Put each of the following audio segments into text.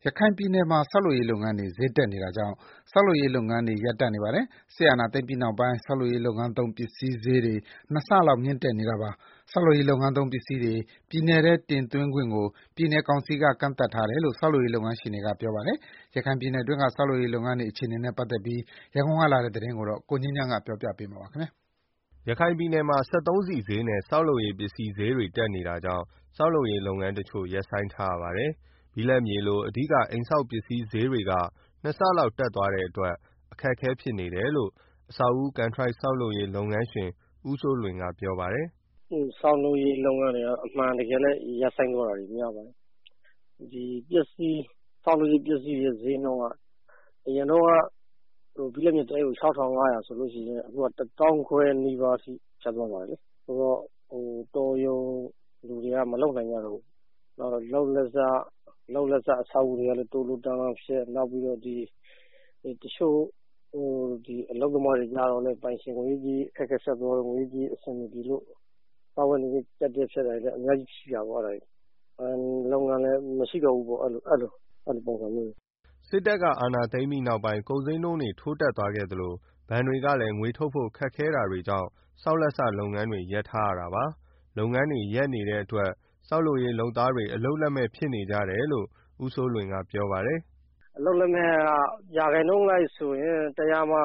ခိုင်ပြည်နယ်မှာဆောက်လုပ်ရေးလုပ်ငန်းတွေဈေးတက်နေတာကြောင့်ဆောက်လုပ်ရေးလုပ်ငန်းတွေရပ်တန့်နေပါတယ်။စစ်အာဏာသိမ်းပြီးနောက်ပိုင်းဆောက်လုပ်ရေးလုပ်ငန်းသုံးပစ္စည်းဈေးတွေနှစ်ဆလောက်မြင့်တက်နေတာပါ။ဆောက်လုပ်ရေးလုပ်ငန်းသုံးပစ္စည်းတွေပြည်နယ်ထဲတင်သွင်းခွင့်ကိုပြည်နယ်ကောင်စီကကန့်သတ်ထားတယ်လို့ဆောက်လုပ်ရေးလုပ်ငန်းရှင်တွေကပြောပါတယ်။ရခိုင်ပြည်နယ်တွင်းကဆောက်လုပ်ရေးလုပ်ငန်းတွေအခြေအနေနဲ့ပတ်သက်ပြီးရန်ကုန်ကလာတဲ့သတင်းကိုကိုငြိမ်းချမ်းကပြောပြပေးမှာပါ။ရခိုင်ပြည်နယ်မှာစက်သုံးဆီဈေးနဲ့ဆောက်လုပ်ရေးပစ္စည်းဈေးတွေတက်နေတာကြောင့်ဆောက်လုပ်ရေးလုပ်ငန်းတချို့ရပ်ဆိုင်းထားရပါတယ်။ဘိလပ်မြေလိုအဓိကအိမ်ဆောက်ပစ္စည်းဈေးတွေကနှစ်ဆလောက်တက်သွားတဲ့အတွက်အခက်အခဲဖြစ်နေတယ်လို့အဆောက်အဦကန်ထရိုက်ဆောက်လုပ်ရေးလုပ်ငန်းရှင်ဦးစိုးလွင်ကပြောပါတယ်။ဆောက်လုပ်ရေးလုပ်ငန်းတွေကအမှန်တကယ်လည်းရပ်ဆိုင်းသွားတာတွေများပါတယ်။ဒီပစ္စည်းဆောက်လုပ်ရေးပစ္စည်းရဲ့ဈေးနှုန်းကအရင်တော့ဘိလပ်မြေတအိတ်ကို6500ဆိုလို့ရှိရင်အခုက1500နီးပါးထိကျသွားပါတယ်လေ။ဆိုတော့တော်ရုံလူတွေကမလုပ်နိုင်ကြတော့ဘူး။နောက်တော့လုပ်လက်စအဆောက်အဦတွေကလည်းတိုးတိုးတန်းတန်းဖြစ်နောက်ပြီးတော့တချို့အလုပ်သမားတွေကြတော့လည်းပိုင်ရှင်ငွေကြီးအခက်အခဲဆက်သွားတော့ငွေကြီးအဆင်မပြေလို့စာဝတ်နေတက်တဲ့ဖြစ်တာလည်းအများကြီးရှိတာပေါ့အဲ့ဒါလုပ်ငန်းလည်းမရှိတော့ဘူးပေါ့အဲ့လိုပုံစံမျိုးစစ်တပ်ကအာဏာသိမ်းပြီးနောက်ပိုင်းကုန်စည်နှုန်းတွေထိုးတက်သွားခဲ့သလိုဘဏ်တွေကလည်းငွေထုတ်ဖို့ခက်ခဲတာတွေကြောင့်ဆောက်လက်စလုပ်ငန်းတွေရပ်ထားရတာပါလုပ်ငန်းတွေရပ်နေတဲ့အတွက်ဆောက်လုပ်ရေးလုပ်သားတွေအလုပ်လက်မဲ့ဖြစ်နေကြတယ်လို့ဦးစိုးလွင်ကပြောပါတယ်အလုပ်လက်မဲ့ကရာခိုင်နှုန်းလိုက်ဆိုရင်တရားမှာ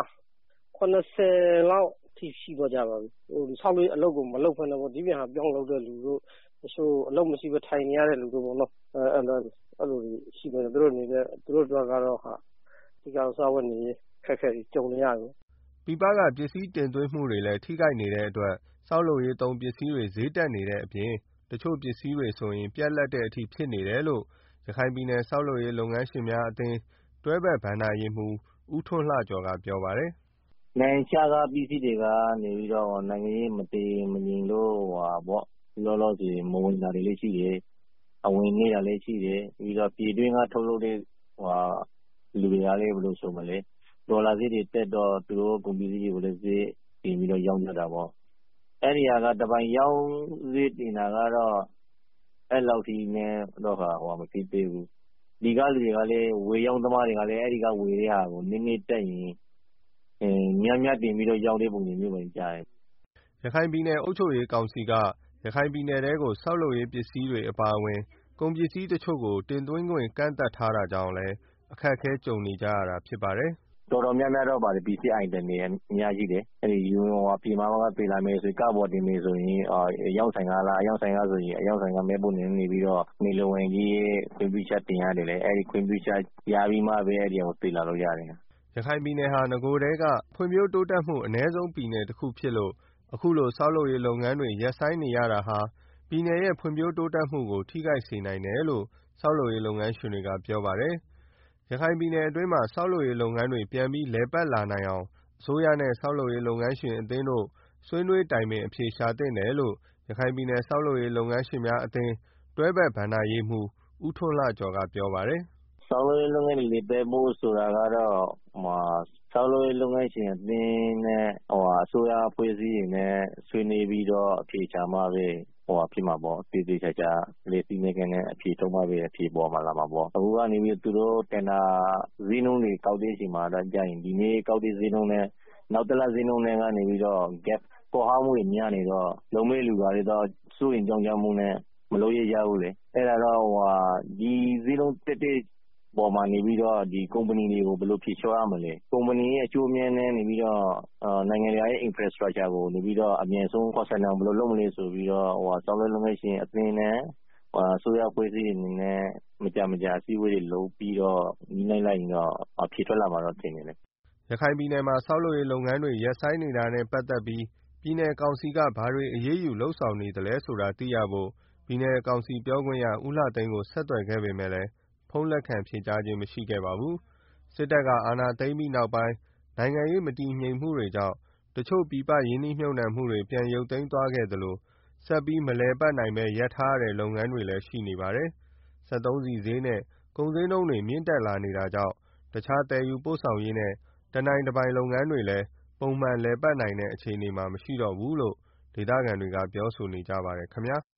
80လောက်ထိရှိသွားကြပါပြီဆောက်လုပ်ရေးအလုပ်ကိုမလုပ်ခွင့်တော့ဒီပြန်ဟာပြောင်းလုပ်တဲ့လူတို့တချို့အလုပ်မရှိဘဲထိုင်နေရတဲ့လူတို့ပေါ့နော်အဲ့လိုရှိတယ်သူတို့အတွက်ကတော့ဒီကောင်စားဝတ်နေခက်ခဲကြုံနေရတယ်ပြည်ပကပစ္စည်းတင်သွင်းမှုတွေလည်းထိခိုက်နေတဲ့အတွက်ဆောက်လုပ်ရေးသုံးပစ္စည်းတွေဈေးတက်နေတဲ့အပြင်တချို့ပစ္စည်းတွေဆိုရင်ပြတ်လတ်တဲ့အထိဖြစ်နေတယ်လို့ရခိုင်ပြည်နယ်ဆောက်လုပ်ရေးလုပ်ငန်းရှင်များအသင်းတွဲဘက်ဘဏ္ဍာရေးမှူးဦးထွန်းလှကျော်ကပြောပါတယ်နိုင်ငံခြားကပစ္စည်းတွေကနေပြီးတော့နိုင်ငံရေးမတည်မငြိမ်လို့လောလောဆယ်မဝင်တာတွေလည်းရှိတယ်အဝင်နေတာလည်းရှိတယ်ပြီးတော့ပြည်တွင်းကထုတ်လုပ်တဲ့လူတွေကလည်းဘယ်လိုဆိုမလဲဒေါ်လာဈေးတွေတက်တော့သူတို့ကုန်ပစ္စည်းတွေကိုလည်းဈေးတင်ပြီးတော့ရောင်းကြတာပေါ့အဲ့ဒီကတပိုင်ရောင်းဈေးတင်တာကတော့အဲ့လောက်ထိနဲ့တော့မဖြစ်သေးဘူးဒီကလူတွေကလည်းဝေရောင်းသမားတွေကလည်းအဲ့ဒီကဝေတဲ့ဟာကိုနည်းနည်းတက်ရင်များတင်ပြီးတော့ရောင်းတဲ့ပုံစံမျိုးပဲကြားတယ်ရခိုင်ပြည်နယ်အုပ်ချုပ်ရေးကောင်စီကရခိုင်ပြည်နယ်ထဲကိုဆောက်လုပ်ရေးပစ္စည်းတွေအပါအဝင်ကုန်ပစ္စည်းတချို့ကိုတင်သွင်းခွင့်ကန့်သတ်ထားတာကြောင့်လည်းအခက်အခဲကြုံနေကြရတာဖြစ်ပါတယ်တော်တော်များများတော့ပစ္စည်းအိုင်တန်တွေအများကြီးတယ်အဲ့ဒီပြည်မှာကပေးလာမယ်ဆိုကပေါ်တင်မယ်ဆိုရင်အရောက်ဆိုင်ကလားအရောက်ဆိုင်ကဆိုရင်အရောက်ဆိုင်ကမဲဖို့နေပြီးတော့နေလဝင်ကြီးခွင့်ပြုချက်တင်ရတယ်လေအဲ့ဒီခွင့်ပြုချက်ရပြီးမှပဲအဲ့ဒီကိုပေးလာလို့ရတယ်ရခိုင်ပြည်နယ်ဟာငကိုယ်တည်းကဖွံ့ဖြိုးတိုးတက်မှုအ ਨੇ ဆုံးပြည်နယ်တစ်ခုဖြစ်လို့အခုလိုဆောက်လုပ်ရေးလုပ်ငန်းတွေရပ်ဆိုင်းနေရတာဟာပြည်နယ်ရဲ့ဖွံ့ဖြိုးတိုးတက်မှုကိုထိခိုက်စေနိုင်တယ်လို့ဆောက်လုပ်ရေးလုပ်ငန်းရှင်တွေကပြောပါတယ်။ရခိုင်ပြည်နယ်အတွင်းမှာဆောက်လုပ်ရေးလုပ်ငန်းတွေပြန်ပြီးလည်ပတ်လာနိုင်အောင်အစိုးရနဲ့ဆောက်လုပ်ရေးလုပ်ငန်းရှင်အသင်းတို့ဆွေးနွေးတိုင်ပင်အဖြေရှာသင့်တယ်လို့ရခိုင်ပြည်နယ်ဆောက်လုပ်ရေးလုပ်ငန်းရှင်များအသင်းတွဲဘက်ဘဏ္ဍာရေးမှူးဦးထွန်းလှကျော်ကပြောပါတယ်ဆောက်လုပ်ရေးလုပ်ငန်းတွေလည်ပတ်ဖို့ဆိုတာကတော့ဆောက်လုပ်ရေးလုပ်ငန်းရှင်အသင်းနဲ့အစိုးရအဖွဲ့အစည်းတွေနဲ့ဆွေးနွေးပြီးတော့အဖြေရှာမှပဲဖြစ်မှာပေါ့တည်ချာလေးစီမံကိန်းနဲ့အဖြေထုတ်မှပဲအဖြေပေါ်မှာလာမှာပေါ့အခုကနေပြီးသူတို့တင်တာဈေးနှုန်းတွေကောက်တဲ့အချိန်မှာတော့ကြာရင်ဒီနေ့ကောက်တဲ့ဈေးနှုန်းနဲ့နောက်တစ်လဈေးနှုန်းနဲ့ကနေပြီးတော့ gap ပေါ်ဟမှုတွေများနေတော့လုံးမဲ့လူကလည်းတော့စိုးရင်ကြောင်းကြမှုနဲ့မလို့ရဘူးလေအဲ့ဒါတော့ဒီဈေးနှုန်းတက်တဲ့ပေါ်မှာနေပြီးတော့ဒီကုမ္ပဏီတွေကိုဘယ်လိုဖြေလျှော့ရမလဲကုမ္ပဏီရဲ့အကျိုးအမြတ်နဲ့နေပြီးတော့နိုင်ငံရဲ့ infrastructure ကိုနေပြီးတော့အမြင့်ဆုံးကောက်ဆိုင်အောင်ဘယ်လိုလုပ်မလဲဆိုပြီးတော့ဆောက်လုပ်လုပ်ငန်းရှင်အသင်းနဲ့အစိုးရဖွဲ့စည်းအနေနဲ့မကြအစည်းအဝေးတွေလုပ်ပြီးတော့ညီနိုင်လိုက်ရင်တော့ဖြေထွက်လာမှာတော့တင်နေတယ်ရခိုင်ပြည်နယ်မှာဆောက်လုပ်ရေးလုပ်ငန်းတွေရပ်ဆိုင်းနေတာနဲ့ပတ်သက်ပြီးပြည်နယ်ကောင်စီကဘာတွေအရေးယူလှုပ်ဆောင်နေသလဲဆိုတာသိရဖို့ပြည်နယ်ကောင်စီပြောခွင့်ရဦးလှသိန်းကိုဆက်သွယ်ခဲ့ပေမဲ့လည်းဖုန်းလက်ခံဖြေကြားခြင်းမရှိခဲ့ပါဘူးစစ်တပ်ကအာဏာသိမ်းပြီးနောက်ပိုင်းနိုင်ငံရေးမတည်ငြိမ်မှုတွေကြောင့်တချို့ပြည်ပရင်းနှီးမြှုပ်နှံမှုတွေပြန်ရုပ်သိမ်းသွားခဲ့သလိုဆက်ပြီးမလည်ပတ်နိုင်ပဲရပ်ထားရတဲ့လုပ်ငန်းတွေလည်းရှိနေပါတယ်။စက်သုံးဆီဈေးနဲ့ကုန်ဈေးနှုန်းတွေမြင့်တက်လာနေတာကြောင့်တခြားသယ်ယူပို့ဆောင်ရေးနဲ့တနိုင်တပိုင်လုပ်ငန်းတွေလည်းပုံမှန်လည်ပတ်နိုင်တဲ့အခြေအနေမှာမရှိတော့ဘူးလို့ဒေသခံတွေကပြောဆိုနေကြပါတယ်ခင်ဗျာ